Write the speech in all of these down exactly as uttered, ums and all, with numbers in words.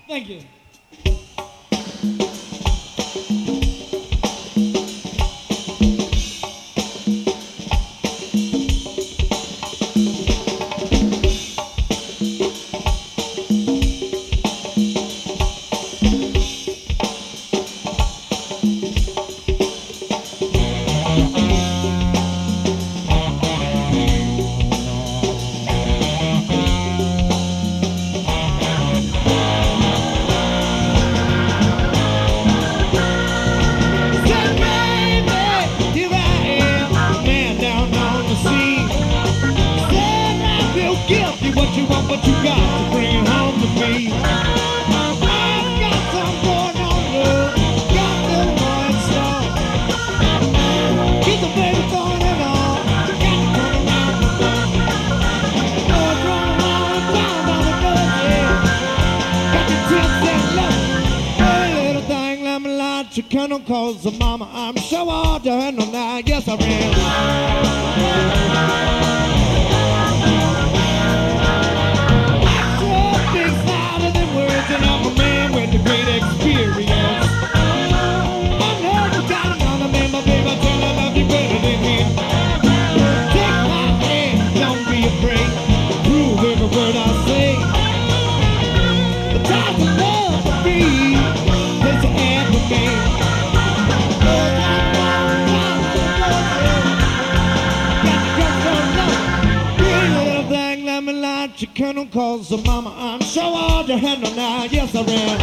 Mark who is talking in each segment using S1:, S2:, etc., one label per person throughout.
S1: Thank you. What you want, what you got to bring it home to me. I've got some going on, love. Got the one song. Keep the baby going and on. Got to come around the bend. Oh, going around down by the road, yeah. Got the tips and love. Hey, little thing, let me lie. Chicken on calls the mama. I'm so hard to handle now. Yes, I ran. And I'm a man with a great experience. I know you got another man, but baby, I tell I love you better than him. Take my hand, don't be afraid. Prove every word I say. The type of love for me is the end for me. Chicken on calls the mama. I'm so hard to handle now. Yes, I ran.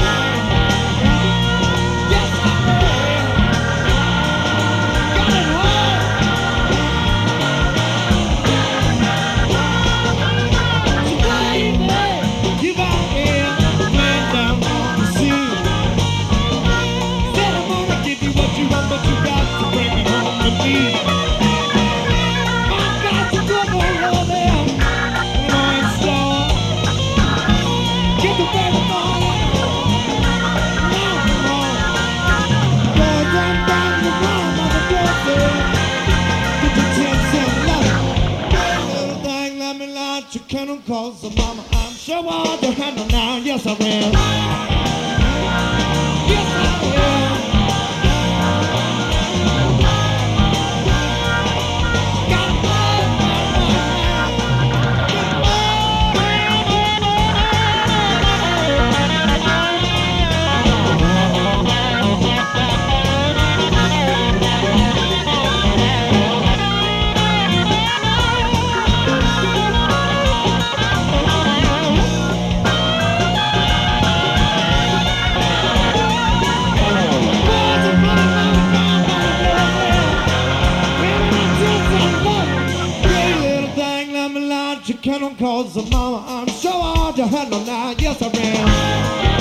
S1: Yes, I ran. Got it hard. So baby, you out here laying down on the sea. Said I'm gonna give you what you want, but you got to bring it home to me. I've got to go over there. Chicken on calls the mama. I'm so hard to handle now. Yes, I will. Yes, I will. Got Chicken on calls the mama. I'm so hard to handle now. Yes, I am.